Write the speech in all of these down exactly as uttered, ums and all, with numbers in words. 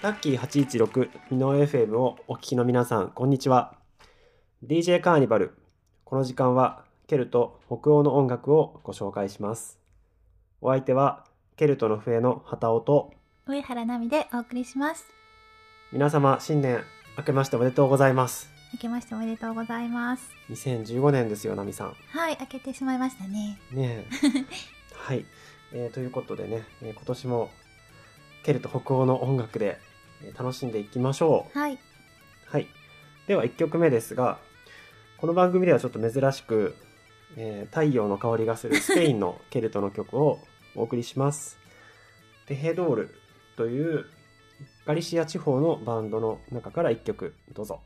ラッキーはちいちろくミノ エフエム をお聞きの皆さん、こんにちは。 ディージェー カーニバル。この時間はケルト北欧の音楽をご紹介します。お相手はケルトの笛の畑尾と上原奈美でお送りします。 皆様、新年明けましておめでとうございます。 明けましておめでとうございます。 にせんじゅうごねんですよ、奈美さん。 はい、明けてしまいましたね。 ねえはい、えー、ということでね、えー、今年もケルト北欧の音楽で、えー、楽しんでいきましょう。 はい、 はい、ではいっきょくめですが、この番組ではちょっと珍しく、えー、太陽の香りがするスペインのケルトの曲をお送りします。テヘドールというガリシア地方のバンドの中からいっきょくどうぞ。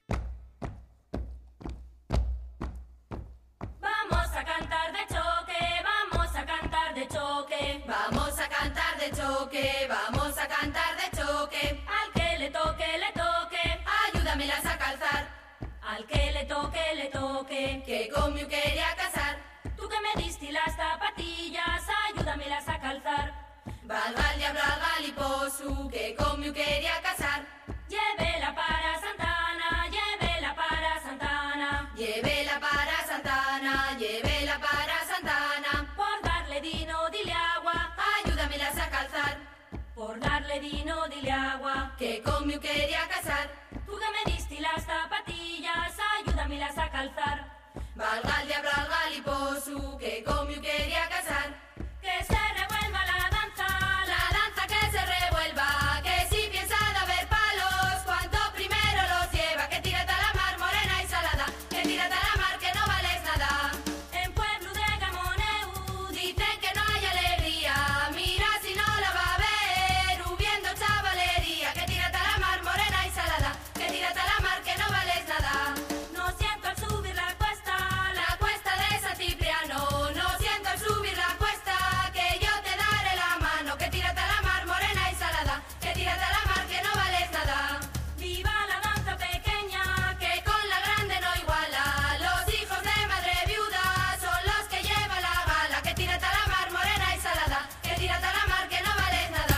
Al que le toque, le toque, que conmigo quería casar. Tú que me diste las zapatillas, ayúdamelas a calzar. Valga el diablo al galiposu, que conmigo quería casar. Llévela para Santana, llévela para Santana. Llévela para Santana, llévela para Santana. Por darle dino, dile agua, ayúdamelas a calzar. Por darle dino, dile agua, que conmigo quería casar. Tú que me diste las zapatillas, ayúdamelas a calzar. Valga el diablo al galiposu, que conmigo quería casar. Que se revuelva la danza, la danza que se revuelva. Que si piensa de haber palos, cuanto primero los lleva. Que tírate a la mar morena y salada, que tírate a la mar que no vales nada. En pueblo de Gamoneu dicen que no hay alegría. Mira si no la va a ver, hubiendo chavalería. Que tírate a la mar morena y salada, que tírate a la mar que no vales nada. No siento al subir la cuesta, la cuesta de San Cipriano. No siento al subir la cuesta, que yo te daré la mano. Que tírate a la mar morena y salada, que tírate a la mar que no vales nada. Viva la danza pequeña, que con la grande no iguala. Los hijos de madre viuda son los que llevan la gala. Que tírate a la mar morena y salada, que tírate a la mar que no vales nada.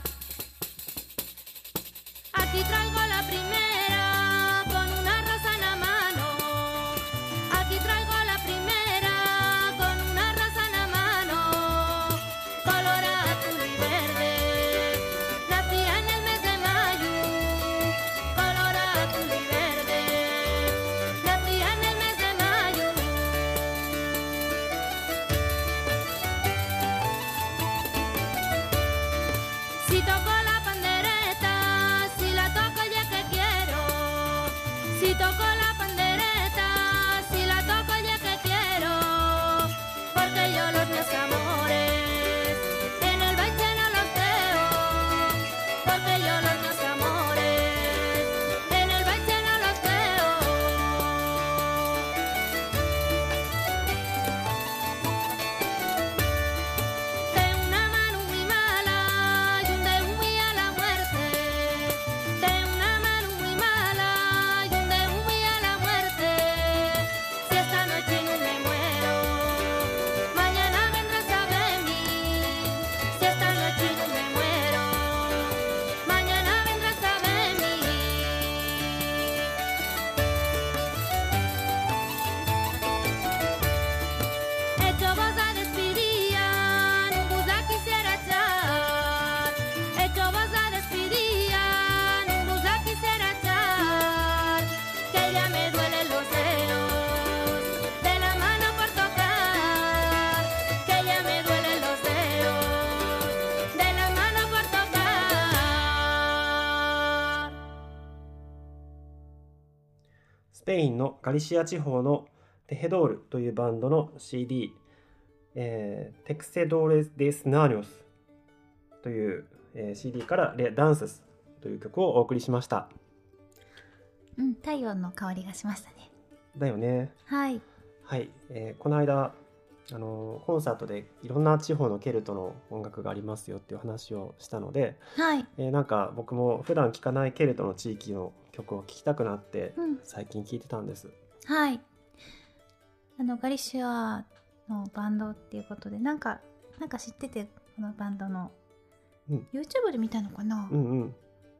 Aquí traigo la primera con una rosa en la mano. Aquí traigo la primera con una rosa en la mano. Color azul y verde, nacía en el mes de mayo. Color azul y verde, nacía en el mes de mayo. Si toco la pandereta, si la toco ya que quiero. Si toco la pandereta, si la toco ya que quiero. Porque yo los mis amores en el baile no los veo. Porque yo los mis amores en el baile no los veo. De una mano muy mala y un de muy a la muerte. De una mano muy mala y un de muy a la muerte. Si esta noche no me muero, mañana vendrás a ver mí. Si esta noche no me muero, mañana vendrás a ver mí. Hecho vos a despidían, un bus la quisiera echar. Hecho vos a despidían, un bus la quisiera echar. Que ya me duelen los dedos de la mano por tocar. Que ya me duelen los dedos de la mano por tocar. スペインのガリシア地方のテヘドールというバンドの シーディー、えー、テクセドーレデスナーニョスという、えー シーディー からレダンススという曲をお送りしました。 うん、太陽の香りがしましたね。 だよね。 はい、 はい、えーこの間あのコンサートでいろんな地方のケルトの音楽がありますよっていう話をしたので、 はい、 えーなんか僕も普段聴かないケルトの地域の曲を聴きたくなってうん、 最近聴いてたんです。 はい。あのガリシアのバンドっていうことで、なんかなんか知ってて、このバンドの、 うん、 YouTube で見たのかな、 うんうん、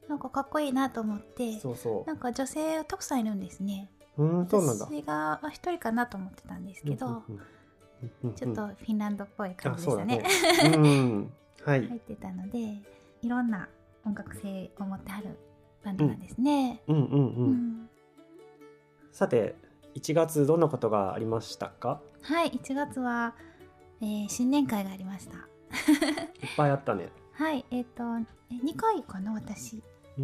なんかかっこいいなと思って、 そうそう。 なんか女性たくさんいるんですね。 うん、そうなんだ。 私が一人かなと思ってたんですけど、 うんうんうんうん、 ちょっとフィンランドっぽい感じでしたね。 あ、そうだね。うん、はい。 入ってたので、いろんな音楽性を持ってあるバンドなんですね。 うん、うんうんうん。 うん、 さて、いちがつどんなことがありましたか？ はい、いちがつは、えー、新年会がありました。いっぱいあったね。 はい、えっ、ー、とにかいかな、私。 うん。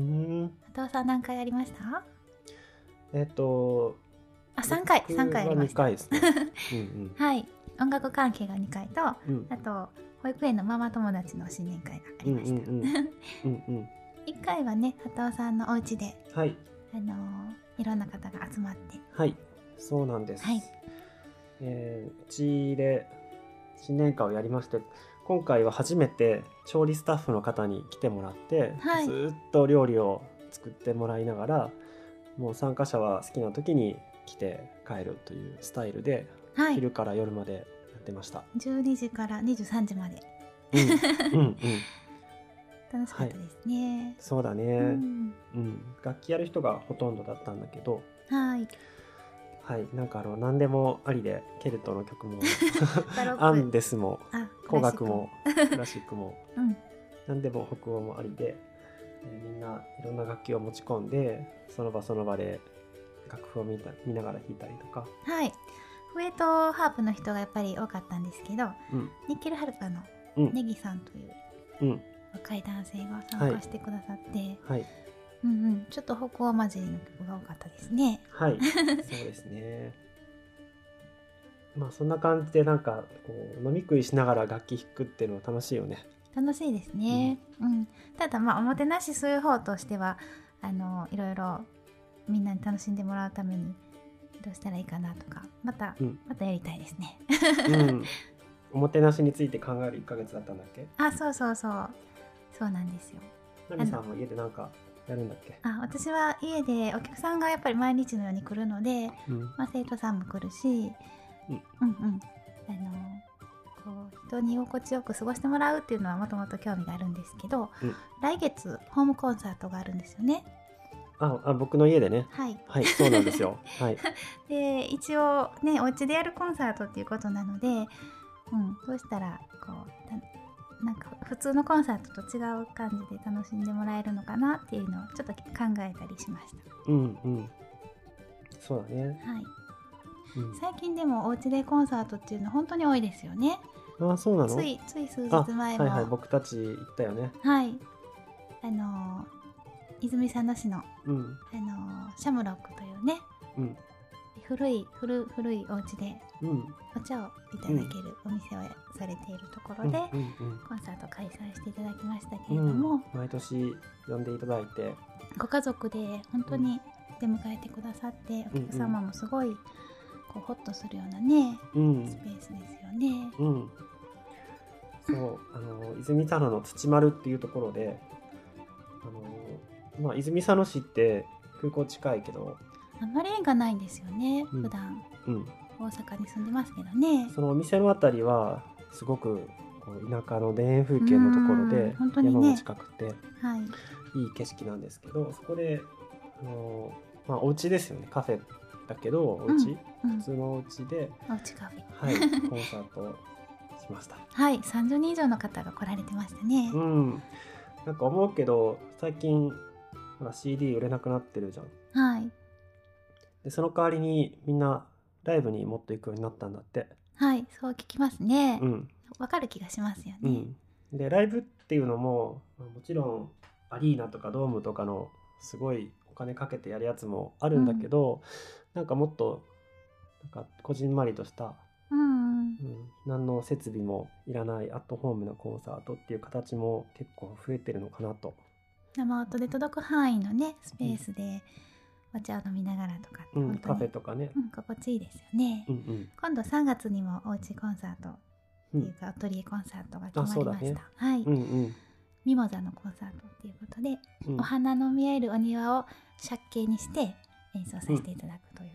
あとはさん何回ありました？ えっ、ー、とあ、さんかい、さんかいありました。 にかいですね。うんうん、 はい、音楽関係がにかいと、 うん、 あと保育園のママ友達の新年会がありました。うんうんうん、いっかいはね、畑尾さんのお家で、 はい、 あのー、いろんな方が集まって、 はい、そうなんです。 はい、 えー、うちで新年会をやりまして、今回は初めて調理スタッフの方に来てもらって、はい、ずっと料理を作ってもらいながら、もう参加者は好きな時に来て帰るというスタイルで、はい、昼から夜までやってました。 じゅうにじからにじゅうさんじまで、 うんうんうん、 楽しかったですね。 はい、そうだね、うんうん、楽器やる人がほとんどだったんだけど、 はいはい、なんかあの何でもありで、ケルトの曲もアンデスも古楽もクラシックも、うん、何でも北欧もありで、えー、みんないろんな楽器を持ち込んで、その場その場で楽譜を 見, た見ながら弾いたりとか、 はい、笛とハープの人がやっぱり多かったんですけど、うん、ニッケルハルパのネギさんという、うん、若い男性が参加してくださって、はいはい、うんうん、ちょっと北欧混じりの曲が多かったですね。 はい、そうですね。まあそんな感じで、なんかこう飲み食いしながら楽器弾くっていうのは楽しいよね。 楽しいですね。うん、うん、ただまあおもてなしする方としては、あのいろいろみんなに楽しんでもらうためにどうしたらいいかなとか、また、うん、またやりたいですね。 うん、おもてなしについて考えるいっかげつだったんだっけ？ あ、そうそうそう、そうなんですよ。 ナミさんも家でなんかやるんだっけ？ あ、私は家でお客さんがやっぱり毎日のように来るので、うん、まあ、生徒さんも来るし、うん、うんうんあのこう人に居心地よく過ごしてもらうっていうのはもともと興味があるんですけど、うん、来月ホームコンサートがあるんですよね。 ああ、僕の家でね。 はい、 はい、そうなんですよ。はい、 で一応ね、お家でやるコンサートっていうことなので、うん、どうしたらこうなんか普通のコンサートと違う感じで楽しんでもらえるのかなっていうのをちょっと考えたりしました。 うんうん、そうだね。 はい、うん、最近でもお家でコンサートっていうの本当に多いですよね。 あ、そうなの？ ついつい数日前も、 はいはい、僕たち行ったよね。 はい、あの泉佐野市の、うん、あのシャムロックというね、うん、古い古古いお家でお茶をいただけるお店をされているところで、うんうんうん、コンサート開催していただきましたけれども、 うん、毎年呼んでいただいて、 ご家族で本当に出迎えてくださって、うん、お客様もすごいこうホッとするようなね、うん、スペースですよね。 うん、そうあの泉佐野の土丸っていうところで、あのまあ、泉佐野市って空港近いけどあんまり縁がないんですよね、うん、普段、うん、大阪に住んでますけどね。 そのお店のあたりはすごくこう田舎の田園風景のところで、 本当にね、 山も近くて、 はい、 いい景色なんですけど、そこであの、まあ、お家ですよね、カフェだけどお家、うん、普通のお家でお家カフェ、 はい、コンサートしましたはい、さんじゅうにん以上の方が来られてましたね。 うん、なんか思うけど最近ほら シーディー 売れなくなってるじゃん。 はい。 でその代わりにみんなライブにもっと行くようになったんだって。 はい、そう聞きますね。 うん。 わかる気がしますよね。 うん。でライブっていうのももちろんアリーナとかドームとかのすごいお金かけてやるやつもあるんだけど、うん、なんかもっとなんかこじんまりとした、 うんうんうん、何の設備もいらないアットホームなコンサートっていう形も結構増えてるのかなと。 生音で届く範囲のねスペースでお茶を飲みながらとかって、 うん、カフェとかね、 うん、心地いいですよね、うんうん、今度さんがつにもおうちコンサートっていうか、うん、アトリエコンサートが決まりました、ね、はい、うんうん、ミモザのコンサートっていうことで、うん、お花の見えるお庭を借景にして演奏させていただくという、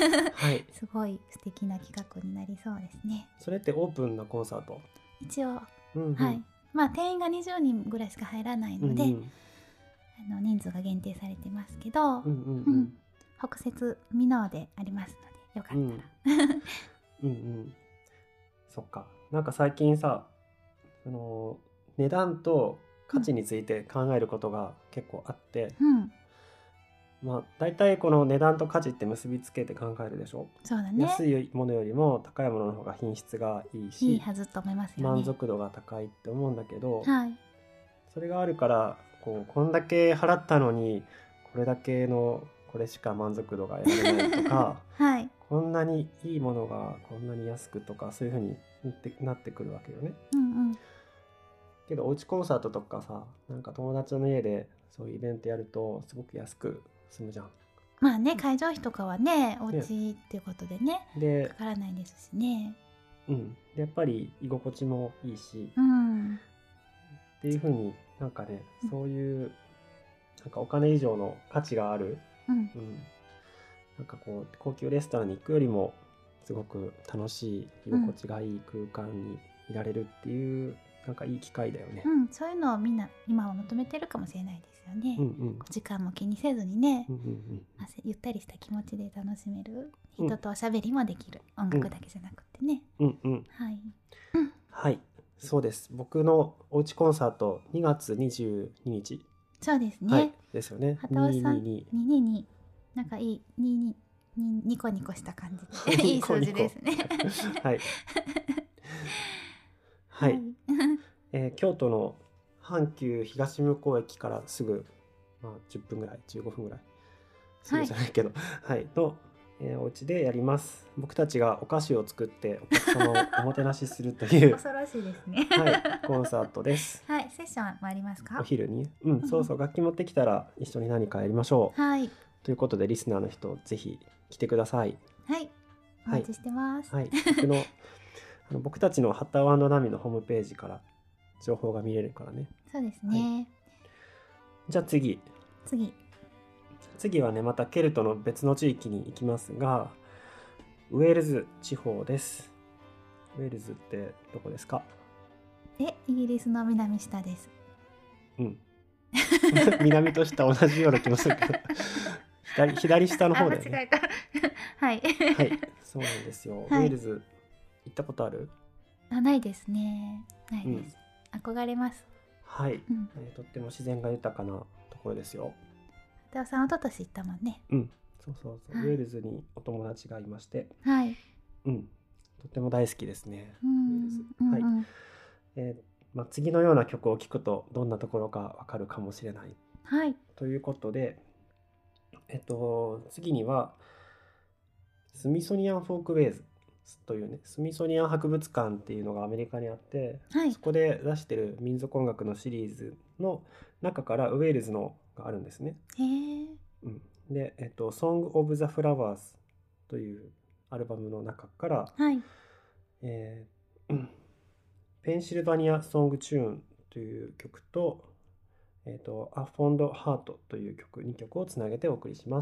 うんはい、すごい素敵な企画になりそうですね。 それってオープンなコンサート？ 一応、 うんうん、 はい、まあ定員がにじゅうにんぐらいしか入らないので、うんうん、 あの人数が限定されてますけど、 うんうんうんうん、北節箕面でありますのでよかったら、 うん、うんうんそっか。なんか最近さ、その値段と価値について考えることが結構あって、 うん、 まあ大体この値段と価値って結びつけて考えるでしょ。 そうだね。 安いものよりも高いものの方が品質がいいし、 いいはずと思いますよね。 満足度が高いって思うんだけど、 はい、 それがあるからこうこんだけ払ったのにこれだけのこれしか満足度が得られないとか、 はい、 こんなにいいものがこんなに安くとかそういう風になってなってくるわけよね。 うんうん、 けどおうちコンサートとかさ、なんか友達の家でそういうイベントやるとすごく安く済むじゃん。 まあね、会場費とかはね、お家っていうことでね、 でかからないですしね。 うん、でやっぱり居心地もいいし、 うん、 っていう風になんかね、そういうなんかお金以上の価値がある、 うんうん、なんかこう高級レストランに行くよりもすごく楽しい居心地がいい空間にいられるっていう、うん、なんかいい機会だよね、 うん、そういうのをみんな今は求めてるかもしれないですよね、 うんうん、 時間も気にせずにね、 うんうんうん、 ゆったりした気持ちで楽しめる、人とおしゃべりもできる、うん、音楽だけじゃなくてね、 うんうん、 はい、 うん、はいそうです。僕のおうちコンサートにがつにじゅうににち、 そうですね、 はい、ですよね。 畑尾さんにひゃくにじゅうに、なんかいいにじゅうににニコニコした感じでいい数字ですねはいはい、はいえー、京都の阪急東向こう駅からすぐ、まあ、じゅっぷんぐらいじゅうごふんぐらいすぐじゃないけど、はい、はい、の、えー、お家でやります。僕たちがお菓子を作ってお客様をおもてなしするという恐ろしいですねはい、コンサートですはいセッションもありますか？ お昼に、うん、そうそう楽器持ってきたら一緒に何かやりましょう、 はい、 ということでリスナーの人ぜひ来てください。 はいお待ちしてます、 はい、はい、僕のあの僕たちの畑尾&ナミのホームページから情報が見れるからね。 そうですね、はい、 じゃあ次次次はねまたケルトの別の地域に行きますがウェールズ地方です。ウェールズってどこですか？ えイギリスの南下です。 うん南と下同じような気もするけど左, 左下の方だよね。 間違えたはい、 はい、そうなんですよ、はい、ウェールズ行ったことある？ あないですねないです、うん、憧れます。 はい、うんえー、とっても自然が豊かなところですよ。 畑尾さん一昨年行ったもんね。 うんそうそうそう、はい、ウェールズにお友達がいましてはいうんとっても大好きですね、 うん、 ウェールズ、 うんうん、 はいえーまあ、次のような曲を聴くとどんなところかわかるかもしれない、 はい、 ということでえっと次にはスミソニアンフォークウェイズというねスミソニアン博物館っていうのがアメリカにあって、はい、そこで出してる民族音楽のシリーズの中からウェールズのがあるんですね。 へー、 うん、で、えっと、Song of the Flowers というアルバムの中から、 はいえー、ペンシルバニア・ソング・チューンという曲と、えっと、A Fond Heart という曲にきょくをつなげてお送りします。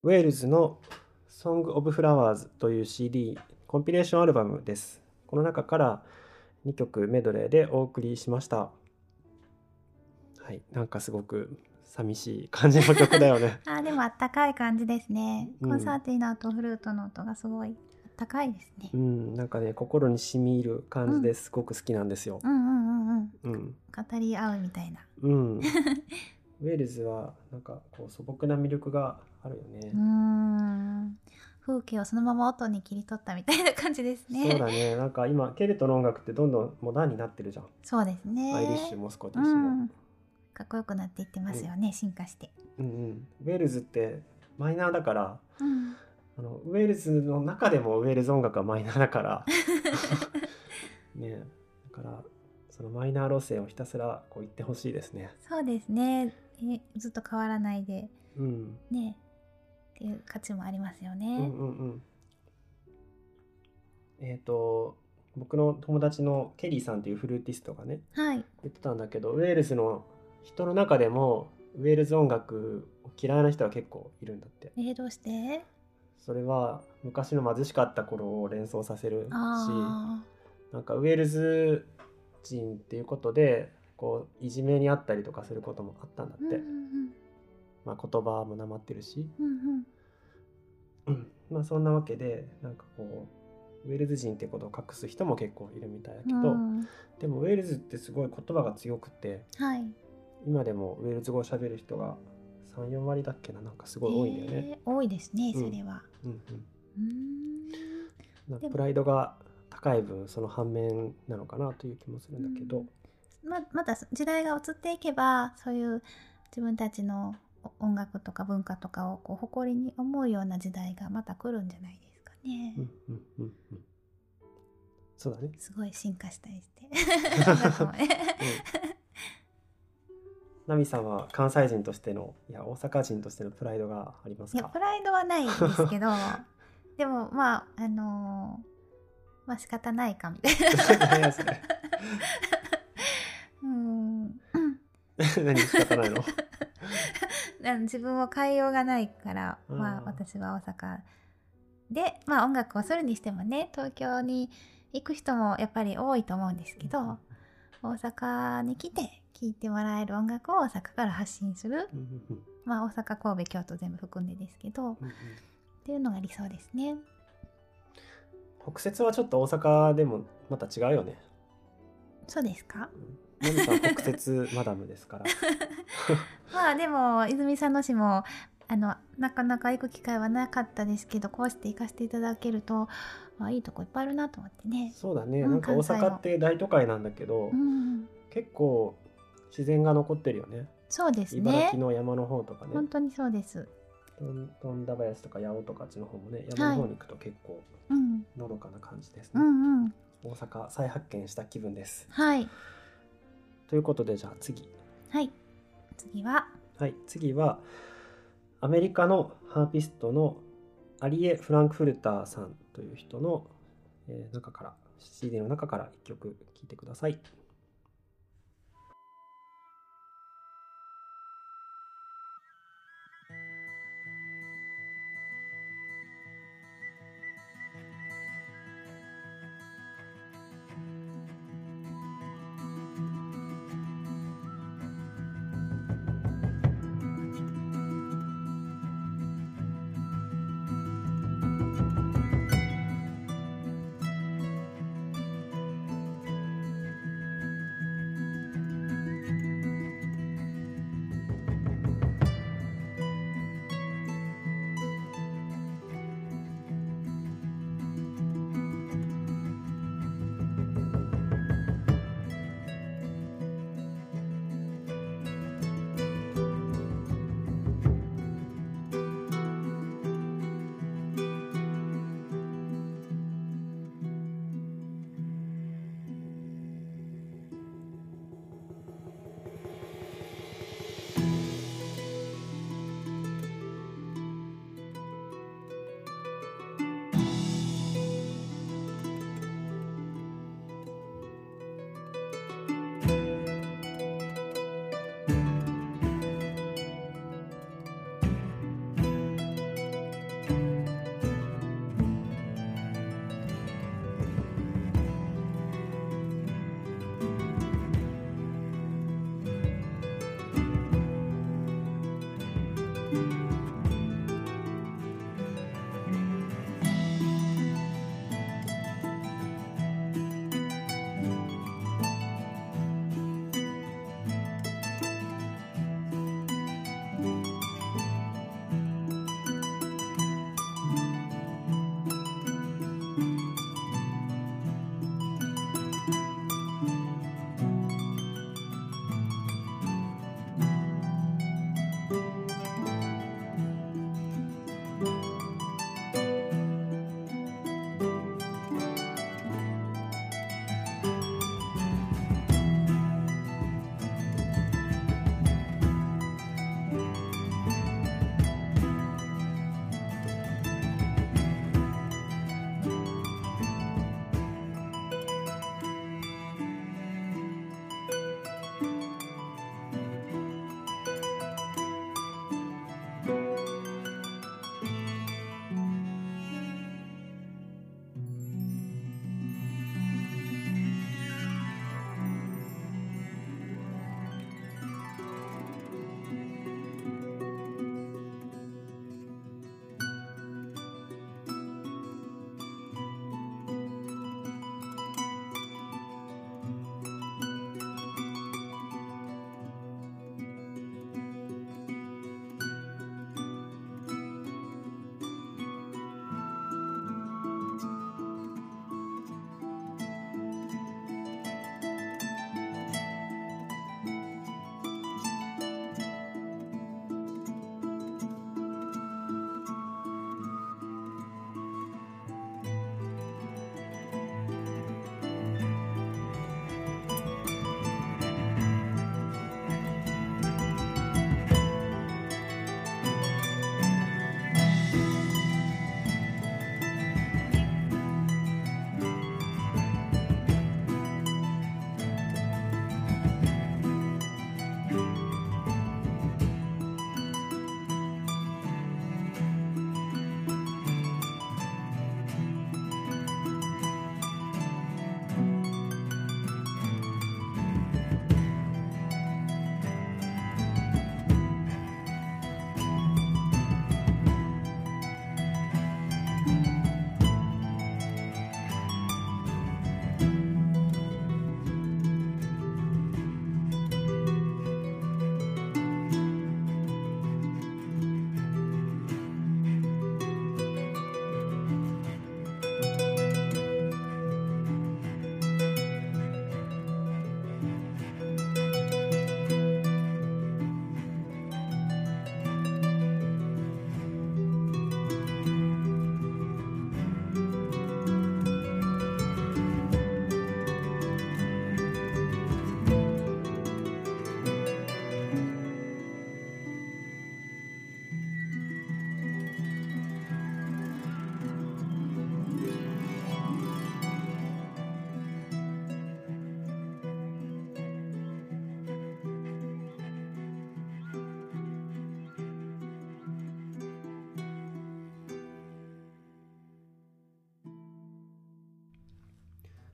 ウェールズの Song of Flowers という シーディー コンピレーションアルバムです。この中からにきょくメドレーでお送りしました。はい、なんかすごく寂しい感じの曲だよね。 あ、でもあったかい感じですね。コンサーティーナとフルートの音がすごいあったかいですね。 うん、なんかね、心に染み入る感じですごく好きなんですよ。 うんうんうんうん。 うん、 語り合うみたいな。 うん。ウェールズはなんかこう素朴な魅力があるよね。 うーん。風景をそのまま音に切り取ったみたいな感じですね。 そうだね。なんか今ケルトの音楽ってどんどんモダンになってるじゃん。 そうですね。 アイリッシュもスコティッシュも、うん、 かっこよくなっていってますよね、うん、進化して。 うんうん。ウェールズってマイナーだから、 うん、 あのウェールズの中でもウェールズ音楽はマイナーだからね、だからそのマイナー路線をひたすらこう行ってほしいですね。 そうですね。えずっと変わらないで、 うん、 ねっていう価値もありますよね。 うんうんうん。えっと僕の友達のケリーさんというフルーティストがね、 はい、 言ってたんだけど、ウェールズの人の中でもウェールズ音楽を嫌いな人は結構いるんだって。 えー、どうして？ それは昔の貧しかった頃を連想させるし、なんかウェールズ人っていうことでこういじめにあったりとかすることもあったんだって、うんうんうん、まあ、言葉もなまってるし、 うんうん、まあそんなわけでなんかこうウェールズ人ってことを隠す人も結構いるみたいだけど、うん、でもウェールズってすごい言葉が強くて、 はい、 今でもウェールズ語を喋る人が さん,よん 割だっけな、なんかすごい多いんだよね、 えー、多いですねそれは、 うんうんうん、うん、プライドが高い分その反面なのかなという気もするんだけど、 うん、ま, また時代が移っていけばそういう自分たちの音楽とか文化とかをこう誇りに思うような時代がまた来るんじゃないですかね。 うんうんうんうん、そうだね。 すごい進化したりしてナミさんは関西人としての、いや大阪人としてのプライドがありますか？ いやプライドはないんですけどでもまああのー、まあ仕方ないかみたいな何それうん何仕方ないの自分を変えようがないから、まあ、私は大阪で、まあ、音楽をするにしてもね東京に行く人もやっぱり多いと思うんですけど、大阪に来て聴いてもらえる音楽を大阪から発信する、まあ、大阪神戸京都全部含んでですけど、っていうのが理想ですね。 北節はちょっと大阪でもまた違うよね。 そうですか？ ナミさん北節マダムですからまあでも泉佐野市もあのなかなか行く機会はなかったですけど、こうして行かせていただけると、まあ、いいとこいっぱいあるなと思ってね。 そうだね、うん、なんか大阪って大都会なんだけど、うん、結構自然が残ってるよね。 そうですね、 茨城の山の方とかね、 本当にそうです。 富田林とか八尾とかあっちの方もね、山の方に行くと結構のどかな感じですね、 うんうん、 大阪再発見した気分です。 はい、 ということでじゃあ次、 はい、次ははい次はアメリカのハーピストのアリエ・フランクフルターさんという人の、えー、中から シーディー の中からいっきょく聴いてください。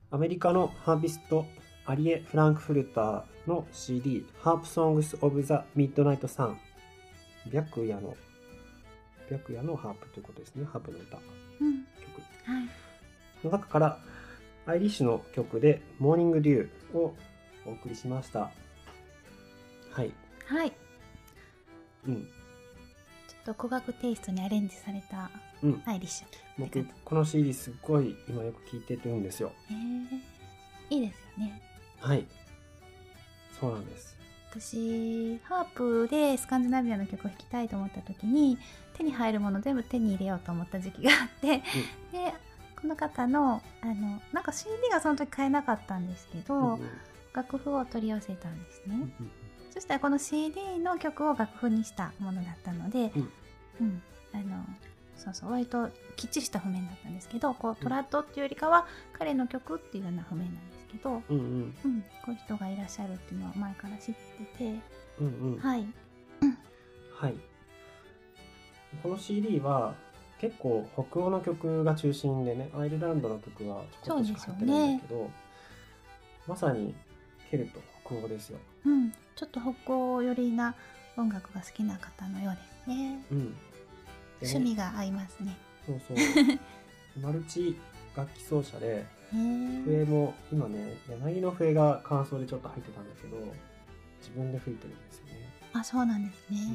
アメリカのハーピストアリエ・フランクフルターの シーディー ハープソングス・オブ・ザ・ミッドナイト・サン、白夜の白夜のハープということですね。ハープの歌、 うん、 曲、 はい、 の中からアイリッシュの曲でモーニングデューをお送りしました。はいはい、 うん、 ちょっと古楽テイストにアレンジされたアイリッシュ、 うん、僕この シーディー すっごい今よく聴いてるんですよ。 へえ、いいですよね。 はい、そうなんです。 私ハープでスカンジナビアの曲を弾きたいと思った時に手に入るもの全部手に入れようと思った時期があって、うん、でこの方のあのなんか シーディー がその時買えなかったんですけど、うんうん、楽譜を取り寄せたんですね、うんうん、そしたらこの シーディー の曲を楽譜にしたものだったので、うんうん、あのそうそう割ときっちりした譜面だったんですけど、こうトラッドっていうよりかは彼の曲っていうような譜面なんですけど、うんうんうん、こういう人がいらっしゃるっていうのは前から知ってて、うんうん、はい、 はい、この シーディー は結構北欧の曲が中心でね、アイルランドの曲はちょこっとしか入ってないんだけど、ね、まさにケルト、北欧ですよ、 うん、ちょっと北欧寄りな音楽が好きな方のようですね、うん、趣味が合いますね。 そうそうマルチ楽器奏者で笛も今ね、柳の笛が間奏でちょっと入ってたんだけど自分で吹いてるんですよね。 あ、そうなんですね、うん、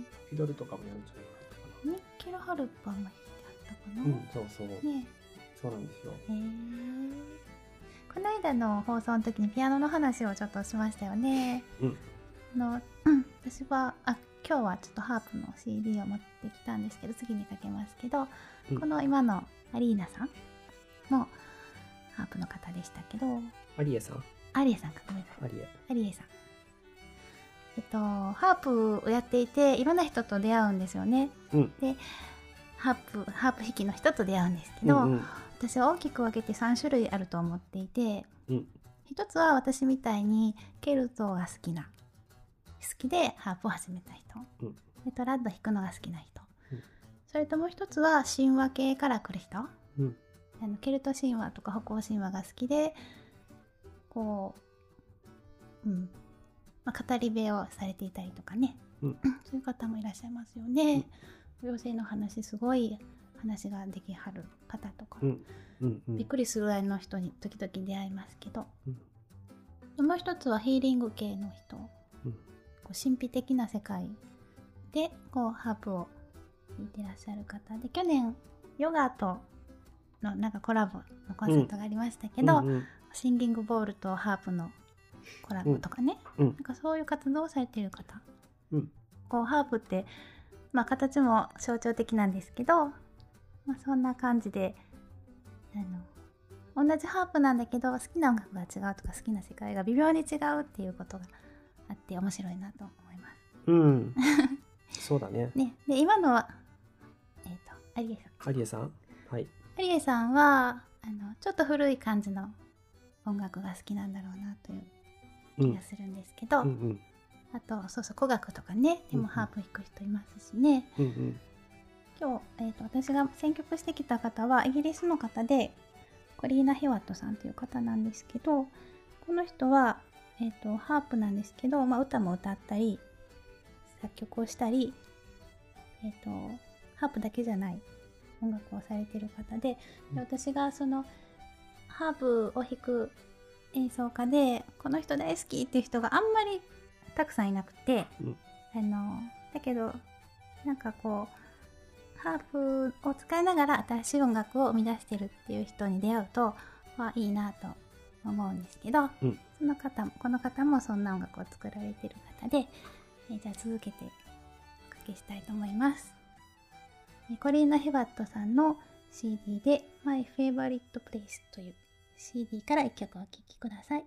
フィドルとかもやるんじゃないかな。 ミッケル・ハルパンが弾いてあったかな。 うん、そうそう、ね、そうなんですよ。へー、この間の放送の時にピアノの話をちょっとしましたよね。うん、あの、うん、私はあ今日はちょっとハープの シーディー を持ってきたんですけど次にかけますけど、うん、この今のアリーナさんもハープの方でしたけど、 アリエさんアリエさんか、ごめんなさい、アリエ、アリエさん、えっと、ハープをやっていていろんな人と出会うんですよね、うん、でハープハープ弾きの人と出会うんですけど、うんうん、私は大きく分けてさん種類あると思っていて、うん、一つは私みたいにケルトが好きな好きでハープを始めた人、うん、でトラッド弾くのが好きな人、うん、それともう一つは神話系から来る人、うん、あのケルト神話とか北欧神話が好きでこう、うんまあ、語り部をされていたりとかね、うん、そういう方もいらっしゃいますよね、うん、妖精の話すごい話ができはる方とか、うんうんうん、びっくりするぐらいの人に時々出会いますけど、うん、もう一つはヒーリング系の人、うん、こう神秘的な世界でこうハープを弾いてらっしゃる方で、去年ヨガとのなんかコラボのコンサートがありましたけど、うんうんうん、シンギングボールとハープのコラボとかね、うん、なんかそういう活動をされている方、うん、こうハープって、まあ、形も象徴的なんですけど、まあ、そんな感じであの同じハープなんだけど好きな音楽が違うとか好きな世界が微妙に違うっていうことがあって面白いなと思います。 うん、そうだね。 ね、で今のは、えーと、アリエさん。 アリエさん、はい。 アリエさんはあのちょっと古い感じの音楽が好きなんだろうなという気がするんですけど、うんうんうん、あとそうそう古楽とかね、でもハープ弾く人いますしね。うんうん、今日、えーと、私が選曲してきた方はイギリスの方でコリーナ・ヘワットさんという方なんですけど、この人は、えーと、ハープなんですけど、まあ、歌も歌ったり作曲をしたり、えーと、ハープだけじゃない音楽をされている方で、で私がそのハープを弾く演奏家でこの人大好きっていう人があんまりたくさんいなくて、うん、あのだけどなんかこうハープを使いながら新しい音楽を生み出してるっていう人に出会うと、まあ、いいなと思うんですけど、うん、その方もこの方もそんな音楽を作られてる方で、えー、じゃあ続けておかけしたいと思います。コリーナ・ヘバットさんの シーディー で My Favorite Place という シーディー からいっきょくお聴きください。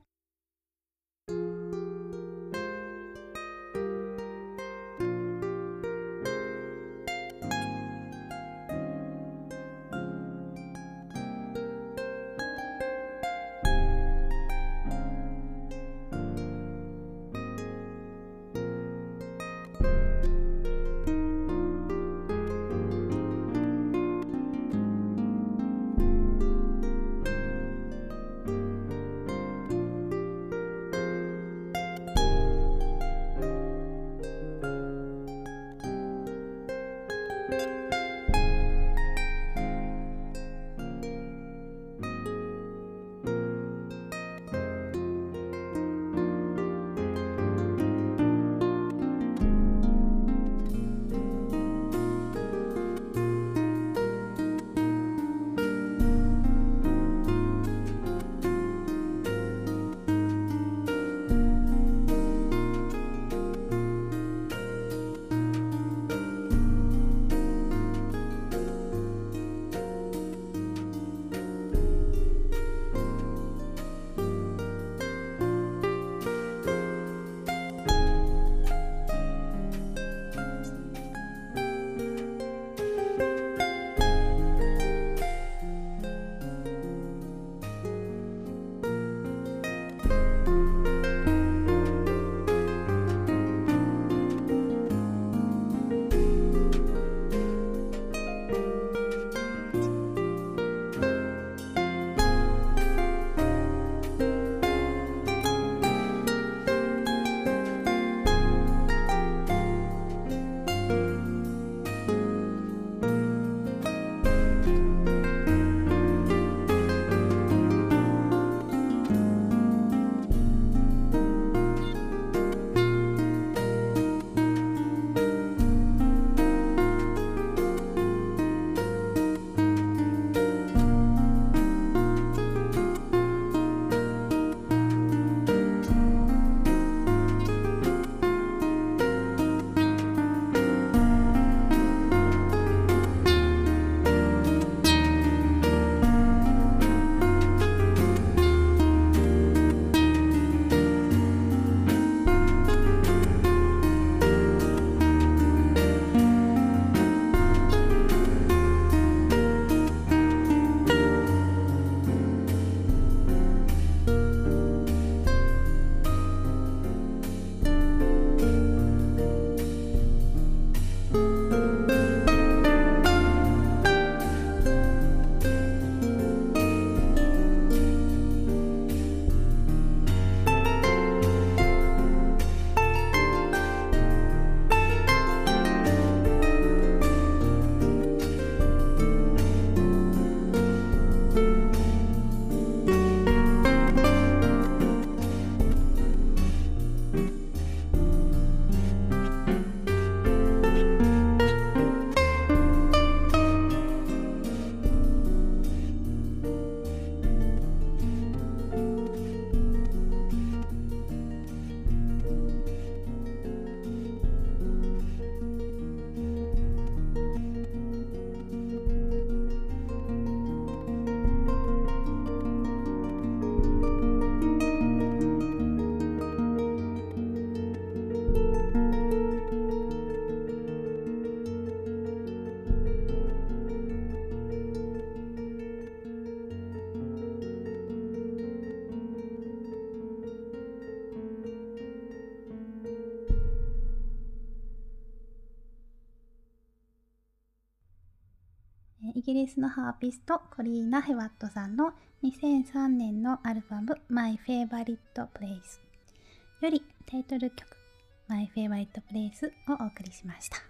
イギリスのハーピストコリーナ・ヘワットさんのにせんさんねんのアルバム My Favorite Place よりタイトル曲 My Favorite Place をお送りしました。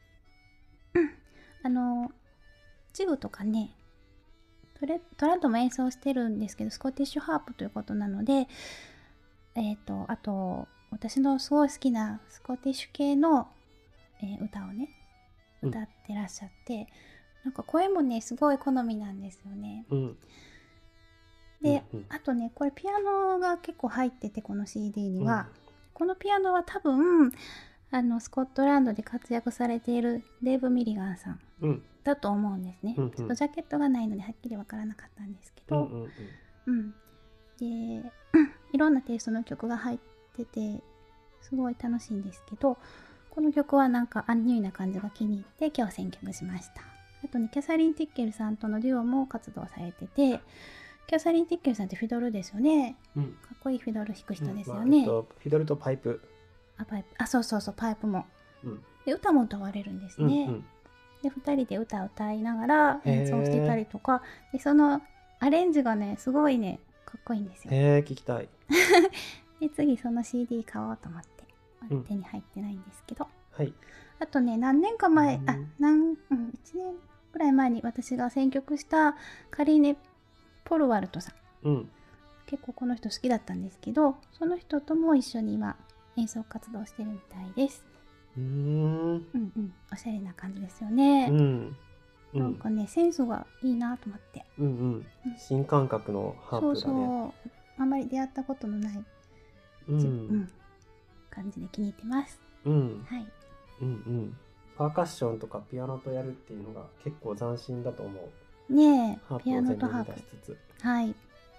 あのジグとかねトレトラッドも演奏してるんですけど、スコティッシュハープということなので、えっとあと私のすごい好きなスコティッシュ系の、えー、歌をね歌ってらっしゃって、うん、なんか声もねすごい好みなんですよね、うん、で、うんうん、あとねこれピアノが結構入ってて、この シーディー には、うん、このピアノは多分あのスコットランドで活躍されているデーブ・ミリガンさん、うんだと思うんですね、うんうん、ちょっとジャケットがないのではっきりわからなかったんですけど、うんうんうん、でいろんなテイストの曲が入っててすごい楽しいんですけど、この曲はなんかアンニュイな感じが気に入って今日選曲しました。あとねキャサリン・ティッケルさんとのデュオも活動されてて、キャサリン・ティッケルさんってフィドルですよね、うん、かっこいいフィドル弾く人ですよね、うんまあえっと、 フィドルとパイプあパイプあそうそうそうパイプも、うん、で歌も歌われるんですね、うんうんでふたりで歌を歌いながら演奏してたりとかで、そのアレンジがねすごいねかっこいいんですよ。 へー聞きたいで次その シーディー 買おうと思って、うん、手に入ってないんですけど、 はい、 あとね何年か前、うん、あなん、うん、いちねんぐらい前に私が選曲したカリーネ・ポルワルトさん、うん、結構この人好きだったんですけど、その人とも一緒に今演奏活動してるみたいです。うーんうんうんおしゃれな感じですよね、うんうん、なんかねセンスがいいなと思って、 うんうんうん、新感覚のハープだね。そうそうあんまり出会ったことのない、うんうん、感じで気に入ってます、うんはいうんうん、パーカッションとかピアノとやるっていうのが結構斬新だと思うねえ。ピアノとハープしつつはい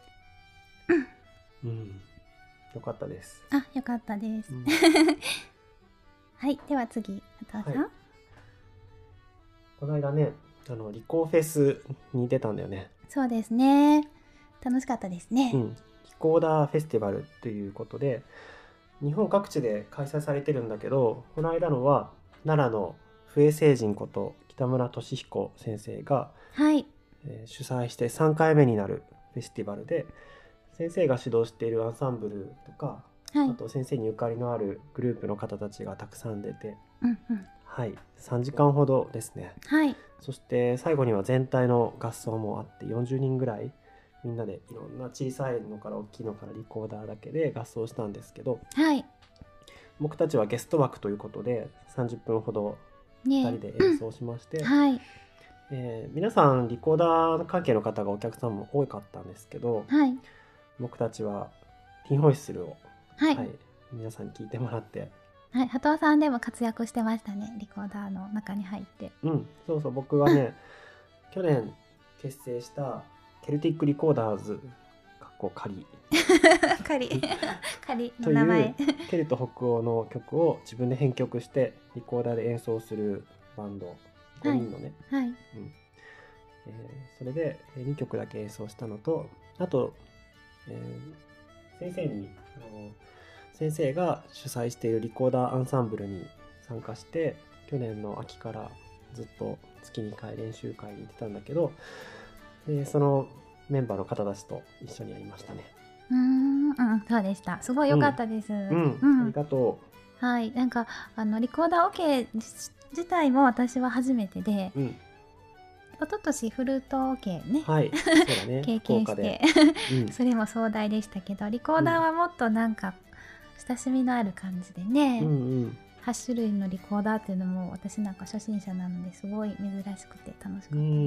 うん、よかったです。 あ、よかったです、うんはい、では次、畑さん、はい、 この間ね、あのリコーフェスに出たんだよね。 そうですね。楽しかったですね。 うん、リコーダーフェスティバルということで、日本各地で開催されてるんだけど、この間のは奈良の笛星人こと北村俊彦先生が、はいえー、主催してさんかいめになるフェスティバルで、先生が指導しているアンサンブルとか、はい、あと先生にゆかりのあるグループの方たちがたくさん出て、うんうんはい、さんじかんほどですね、はい、そして最後には全体の合奏もあってよんじゅうにんぐらいみんなでいろんな小さいのから大きいのからリコーダーだけで合奏したんですけど、はい、僕たちはゲスト枠ということでさんじゅっぷんほどふたりで演奏しまして、ねうんはいえー、皆さんリコーダー関係の方がお客さんも多かったんですけど、はい、僕たちはティンホイッスルをはいはい、皆さんに聞いてもらって、 はい、波藤さんでも活躍してましたね、リコーダーの中に入って。 うんそうそう僕はね去年結成したケルティックリコーダーズかっこ仮仮仮の名前というケルト北欧の曲を自分で編曲してリコーダーで演奏するバンドごにんのね、はいはいうんえー、それでにきょくだけ演奏したのと、あと、えー、先生にあの先生が主催しているリコーダーアンサンブルに参加して、去年の秋からずっと月にかい練習会に行ってたんだけど、でそのメンバーの方たちと一緒にやりましたね。 うーん、うん、そうでした。すごい良かったです。うん、 うんうん、ありがとう。はい、なんかあのリコーダーオケ自体も私は初めてで、うん、一昨年フルートオケね、はい、そうだね経験して、うん、それも壮大でしたけど、リコーダーはもっとなんか親しみのある感じでね、うんうん、はちしゅるいのリコーダーっていうのも私なんか初心者なのですごい珍しくて楽しかったです。うんうんうん、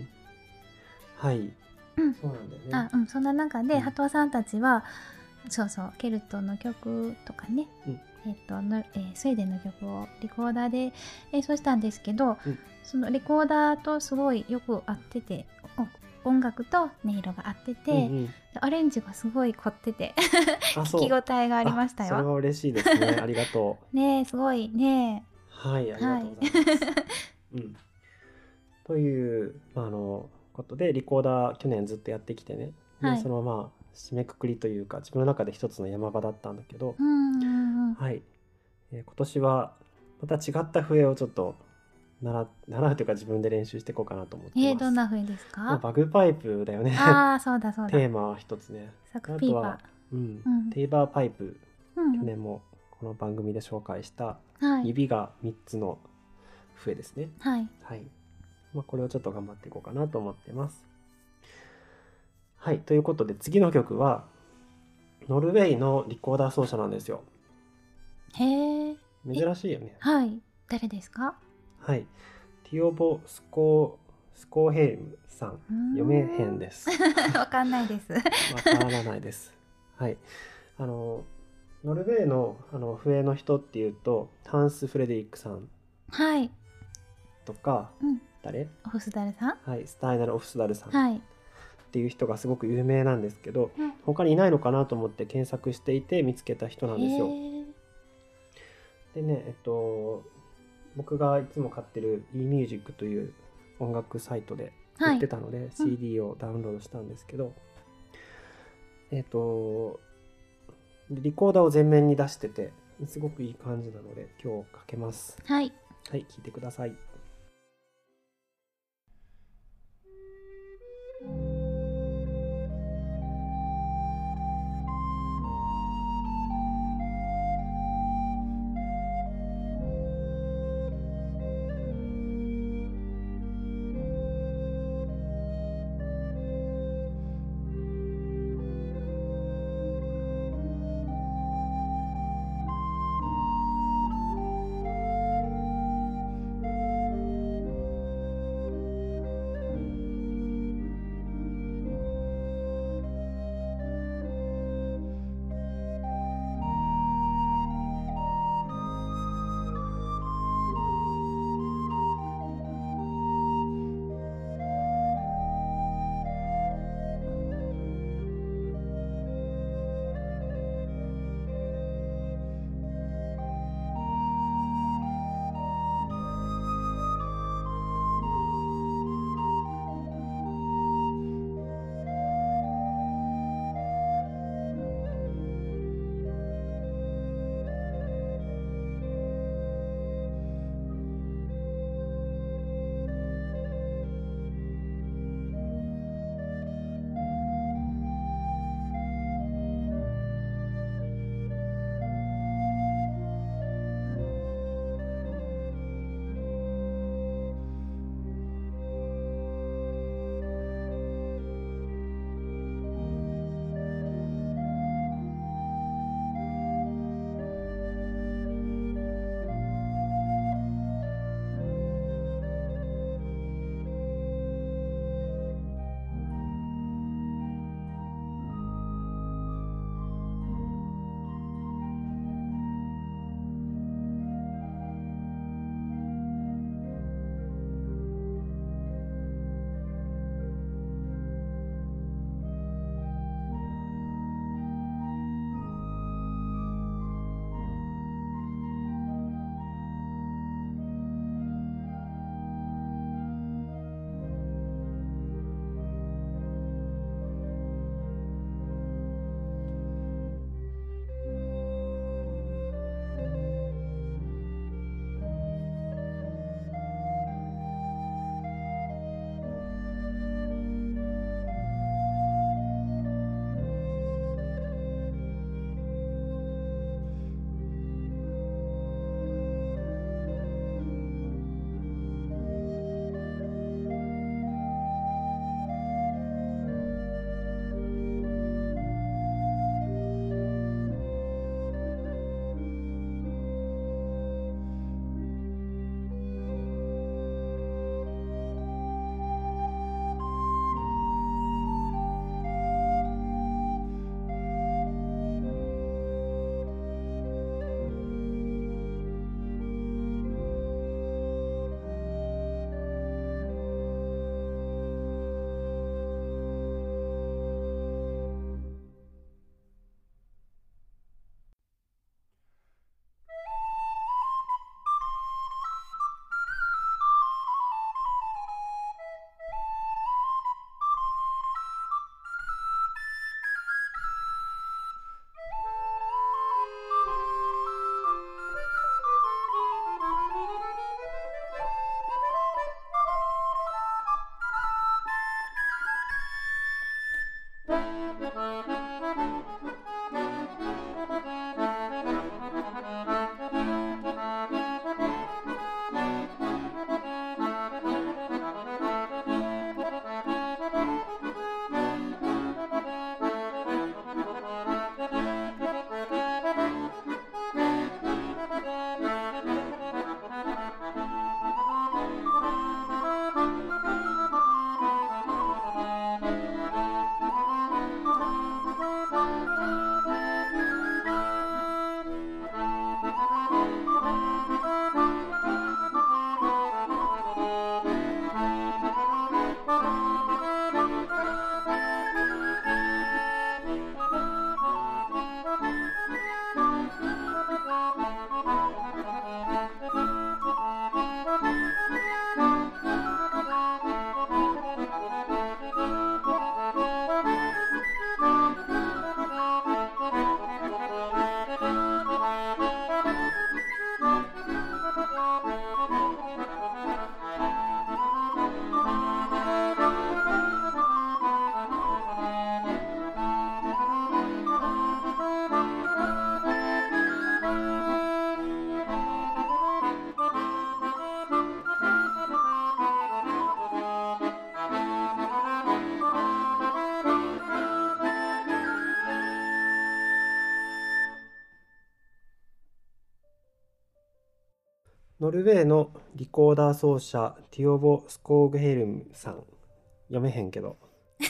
はい、うん、そうなんだよね。 あ、うん、そんな中で、うん、波藤さんたちはそうそうケルトの曲とかね、うんえーとのえー、スウェーデンの曲をリコーダーで演奏したんですけど、うん、そのリコーダーとすごいよく合ってて、音楽と音色が合ってて、うんうん、アレンジがすごい凝ってて聞き応えがありましたよ。 それは嬉しいですね。ありがとう。 ねえすごいね。 はいありがとうございます。はいうん、という、まあ、あのことでリコーダー去年ずっとやってきてね、はい、でそのまあ締めくくりというか自分の中で一つの山場だったんだけど、うんうんうんはいえー、今年はまた違った笛をちょっと習習うというか自分で練習していこうかなと思ってます。 えー、どんな風ですか？ まあ、バグパイプだよね。 ああ、そうだそうだ。 テーマは一つね。 サクピーパー。 あとは、うん、 うん、 テイバーパイプ、 うん、 去年もこの番組で紹介したはい、 指がみっつの笛ですね。 はい。 はい。まあ、これをちょっと頑張っていこうかなと思ってます。はい。ということで次の曲はノルウェーのリコーダー奏者なんですよ。 へえ。 珍しいよね。 はい。誰ですか？ はい。ティオボ・スコー、スコーヘイムさん。読めへんです。 わかんないです。 わからないです。はい。あの、ノルウェーの、あの笛の人っていうと、ハンス・フレデリックさん。 はい。 とか、 うん、 誰？ オフスダルさん？ はい。スタイナル・オフスダルさん。 はい。 っていう人がすごく有名なんですけど、 うん、 他にいないのかなと思って検索していて見つけた人なんですよ。でね、えっと、僕がいつも買ってる eMusic という音楽サイトで売ってたので、はい、シーディー をダウンロードしたんですけど、うん、えっと、リコーダーを前面に出してて、すごくいい感じなので、今日かけます。 はい。 はい、聴いてください。 ノルウェーのリコーダー奏者ティオボ・スコーグヘルムさん、読めへんけど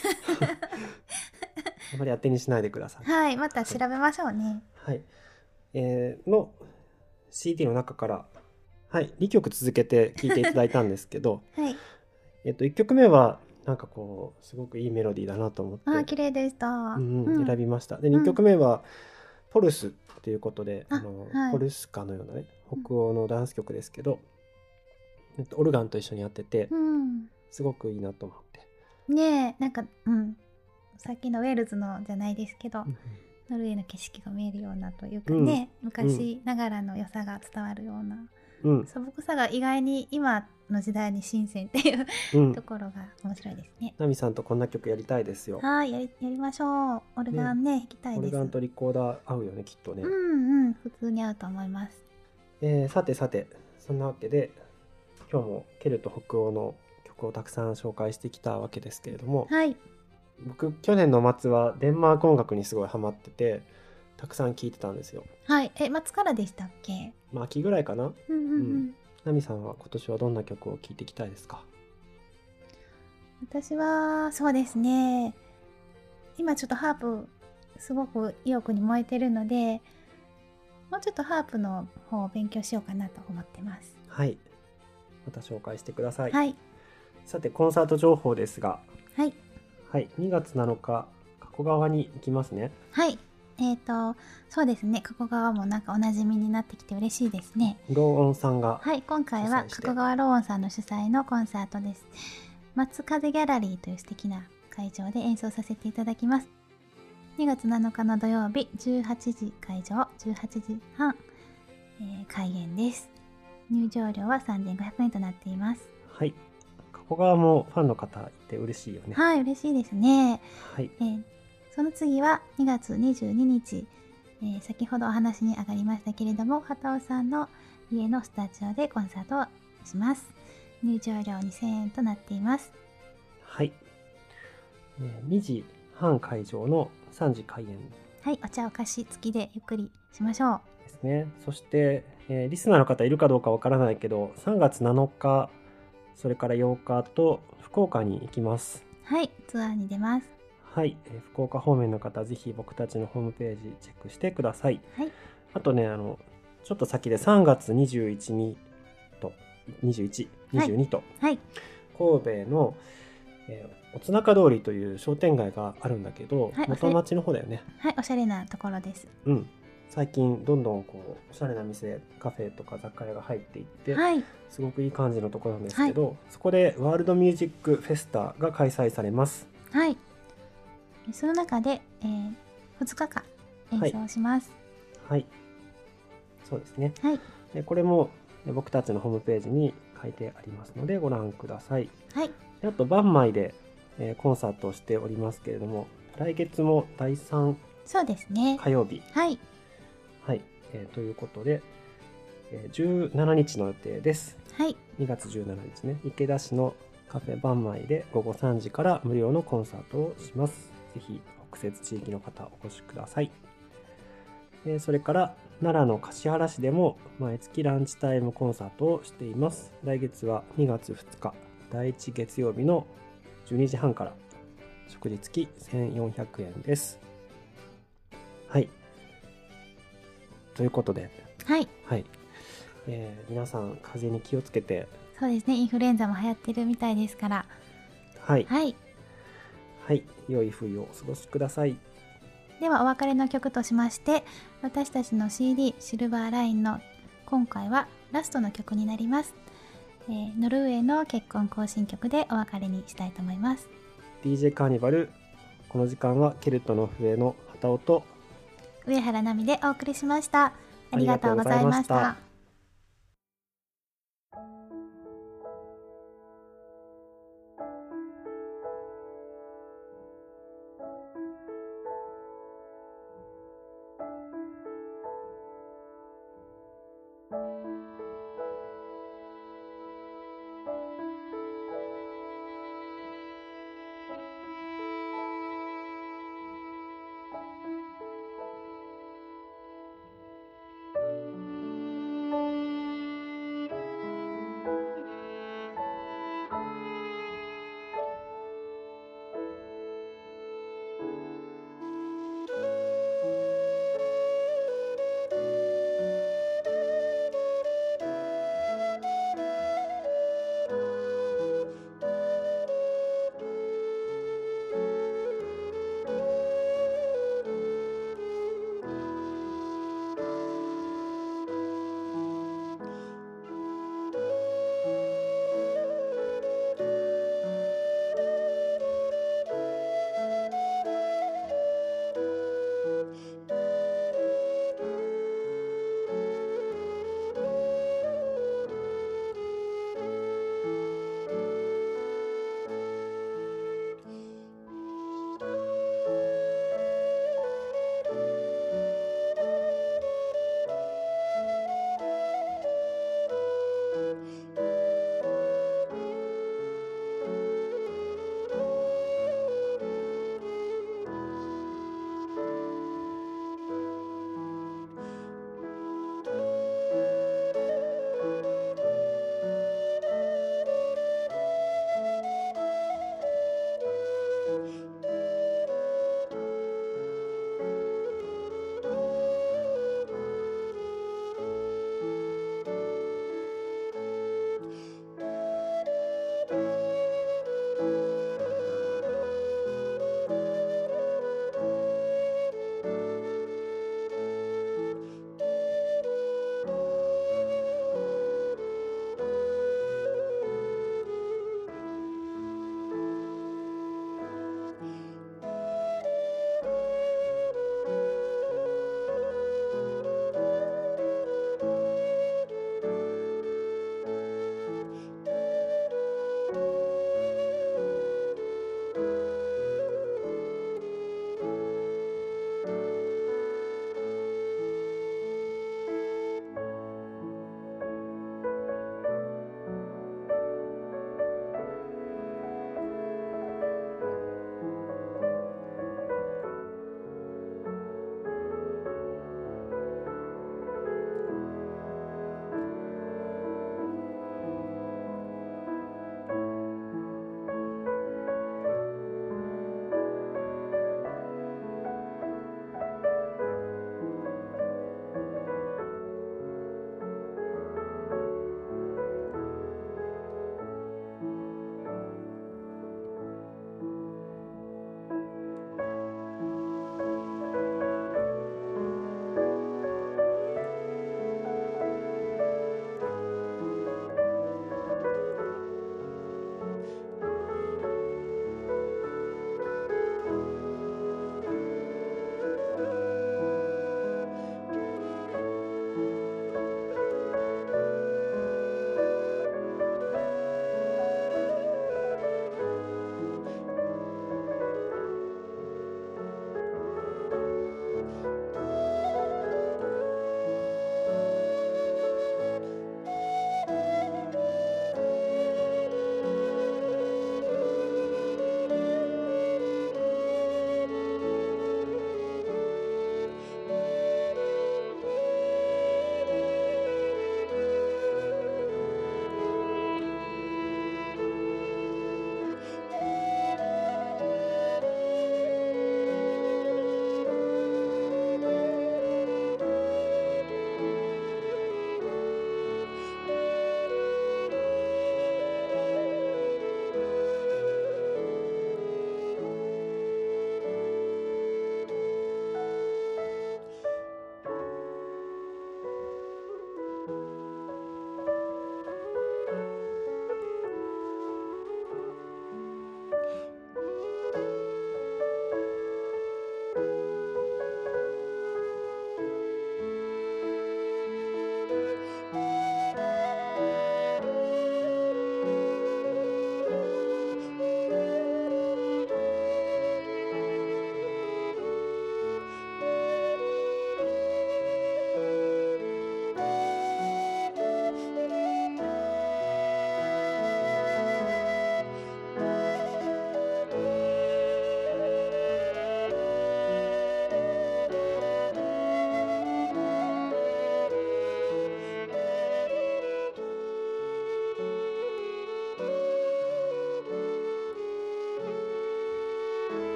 あまり当てにしないでください。 はい、また調べましょうね。 はい、えー、の シーディー の中から、はい、にきょく続けて聴いていただいたんですけど、 はい、 えっといっきょくめはなんかこうすごくいいメロディーだなと思って、 あ、綺麗でした、 うんうん、選びました。でにきょくめは、うん、ポルスっていうことで、あの、はい、ポルスカのようなね北欧のダンス曲ですけど、うん、オルガンと一緒にやってて、うん、すごくいいなと思ってねえ、なんか、うん、さっきのウェールズのじゃないですけど、うん、ノルウェーの景色が見えるようなというかね、うん、昔ながらの良さが伝わるような、うん、素朴さが意外に今の時代に新鮮っていう、うん、ところが面白いですね。 ナミさんとこんな曲やりたいですよ。 はい、やり、やりましょう。オルガンね、ね、弾きたいです。 オルガンとリコーダー合うよね、きっとね。 うんうん、普通に合うと思います。 えー、さてさて、そんなわけで今日もケルト北欧の曲をたくさん紹介してきたわけですけれども、 はい、 僕去年の末はデンマーク音楽にすごいハマっててたくさん聴いてたんですよ。 はい、え、末からでしたっけ？ まあ、秋ぐらいかな。うんうんうん。 ナミさんは今年はどんな曲を聴いていきたいですか？ 私はそうですね、今ちょっとハープすごく意欲に燃えてるので、もうちょっとハープの方を勉強しようかなと思ってます。 はい、また紹介してください。 はい。 さてコンサート情報ですが、 はい、 はい、にがつなのか加古川に行きますね。 はい、えーとそうですね、加古川もなんかおなじみになってきて嬉しいですね。 ローオンさんが、 はい、今回は加古川ローオンさんの主催のコンサートです。松風ギャラリーという素敵な会場で演奏させていただきます。にがつなのかの土曜日じゅうはちじ会場、じゅうはちじはん、えー、開演です。入場料はさんぜんごひゃくえんとなっています。 はい、加古川もファンの方いて嬉しいよね。 はい、嬉しいですね。 はい、 えー、その次はにがつにじゅうににち、えー、先ほどお話に上がりましたけれども、畑尾さんの家のスタジオでコンサートをします。入場料にせんえんとなっています。 はい、えー、にじはん会場のさんじ開演。 はい、お茶お菓子付きでゆっくりしましょう。 ですね。そして、えー、リスナーの方いるかどうかわからないけど、さんがつなのか、それからようかと福岡に行きます。 はい、ツアーに出ます。 はい、えー、福岡方面の方ぜひ僕たちのホームページチェックしてください。 はい、あとね、あのちょっと先でさんがつにじゅういちにちとにじゅういち、にじゅうにと、 はい、 神戸の、えー、おつなか通りという商店街があるんだけど、はい、元町の方だよね。 はい、おしゃれなところです。 うん、最近どんどんこうおしゃれな店、カフェとか雑貨屋が入っていって、 はい、すごくいい感じのところなんですけど、はい、そこでワールドミュージックフェスタが開催されます。 はい、その中で、えー、ふつかかん演奏します。 はい、はい、そうですね。 はい、 でこれも僕たちのホームページに書いてありますのでご覧ください。 はい、 であとバンマイで、えー、コンサートをしておりますけれども、来月もだいさんそうですね火曜日、 はい、 はい、えー、ということで、えー、じゅうしちにちの予定です。 はい、 にがつじゅうしちにちね、池田市のカフェバンマイでごごさんじから無料のコンサートをします。ぜひ北摂地域の方お越しください。えー、それから奈良の橿原市でも毎月ランチタイムコンサートをしています。来月はにがつふつかだいいち月曜日のじゅうにじはんから食事付きせんよんひゃくえんです。はい、ということで、 はい、 はい、えー、皆さん風邪に気をつけて。 そうですね、インフルエンザも流行ってるみたいですから、 はい、 はい、 はい、良い冬をお過ごしください。 ではお別れの曲としまして、私たちの シーディー シルバーラインの今回はラストの曲になります。えー、ノルウェーの結婚行進曲でお別れにしたいと思います。 ディージェー カーニバル、この時間はケルトの笛の畑尾と上原奈美でお送りしました。ありがとうございました。